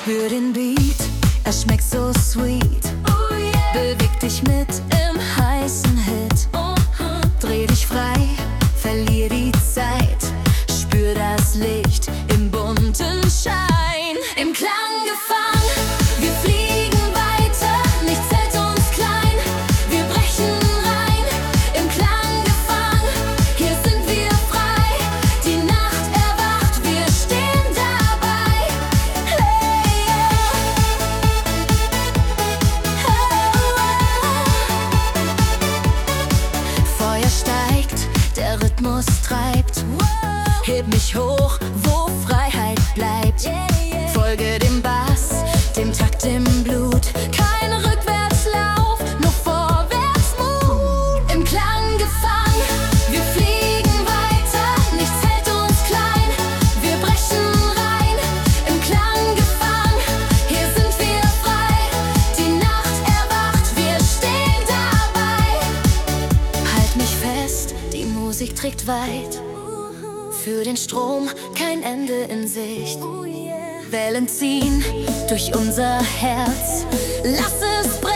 Spür den Beat, er schmeckt so sweet. Oh yeah. Beweg dich mit im heißen Hit. Dreh dich frei, verlier die Zeit. Spür das Licht im bunten Schein. Im Klang gefangen, wir fliegen weiter. Nichts hält uns klein, wir brechen rein. Im Klang gefangen, hier sind wir frei. Die Nacht erwacht, wir stehen dabei. Hey, Feuer steigt, der Rhythmus treibt. Heb mich hoch, wo Freiheit bleibt. Folge dem Bass, dem Takt im Blut. Kein Rückwärtslauf, nur Vorwärtsmut. Im Klang gefangen, wir fliegen weiter. Nichts hält uns klein, wir brechen rein. Im Klang gefangen, hier sind wir frei. Die Nacht erwacht, wir stehen dabei. Halt mich fest, die Musik trägt weit. Für den Strom kein Ende in Sicht. Wellen ziehen durch unser Herz. Lass es